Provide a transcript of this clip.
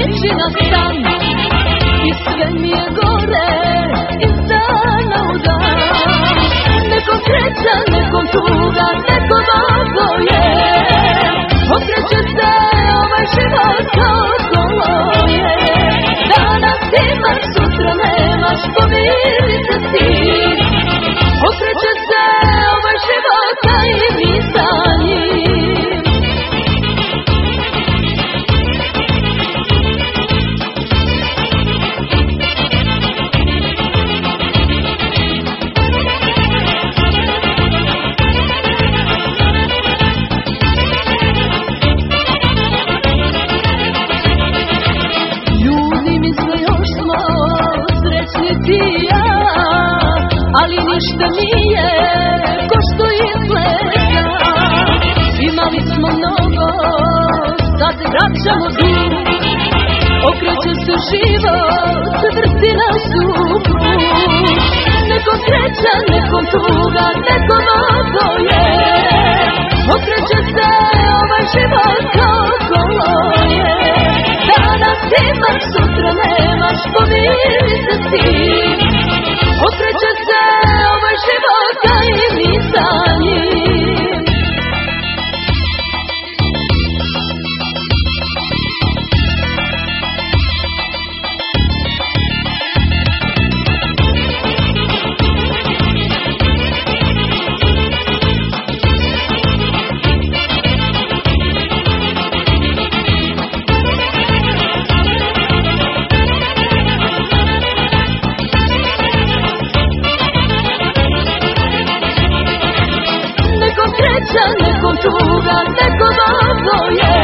riječi na stan i sve mi je gore iz dana u dan. Nekom sreća, nekom tuga, nekom oboje, okreće se ovaj život kao kolo je. Danas imaš, sutra nemaš, pomiri se s tim. Okreće se ovaj život, a i mi sa njim. Ali ništa nije ko što izgleda. Imali smo mnogo, sad vraćamo dug. Okreće se život, vrti nas u krug. Nekom sreća, nekom tuga, nekom oboje, okreće se ovaj život kao kolo je. Danas imaš, sutra nemaš, pomiri se s tim. Okreće se ovaj život, a i mi sa njim. Nekom tuga, nekom oboje,